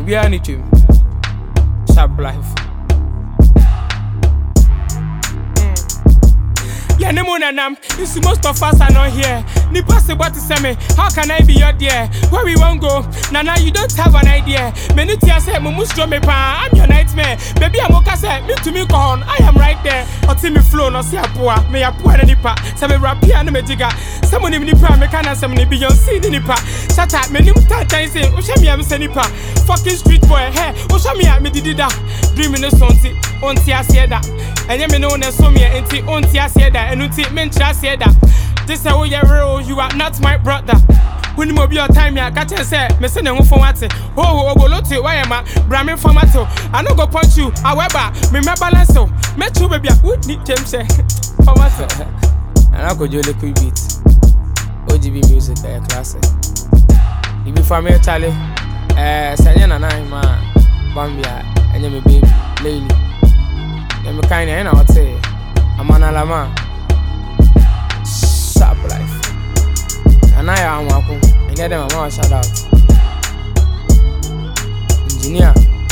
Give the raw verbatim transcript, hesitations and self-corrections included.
We are any team. Sharp life. Yeah, no more than I'm. It's most of us are not here. Ni pass what to say me. How can I be your dear? Where we won't go? Nana, you don't have an idea. Many tears say, Mumus draw me pa. I'm your nightmare. Baby, I'm okay. Say, me to me, con. I am right there. Or see me flow, no see a poor. Me a poor any pa. Some rap piano me jigger. Someone in the pa. Me can some be your seed in the pa. Shut up, me new time say, Usha me am sending pa. Fucking street boy, hey, Usha me at me did that. Dreaming of something. On tia say that. And you know that so me anti on tia say that. And you take men just say that. This is how you real, you are not my brother. When you be your time, I got to say, me send you for what? Oh, oh, go look to why am I? Bramin for mato. I no go punch you. However, me my balance so. Me too baby, would need James say. For what? And I could do a little beat. O G B music, a classic. You be for me, Charlie. Eh, Sayana nine man, Bambia, and you me baby, Lady. You me kind of, and I would say, I'm an alama. Sharp life. And I am welcome. And let them shout out. Engineer.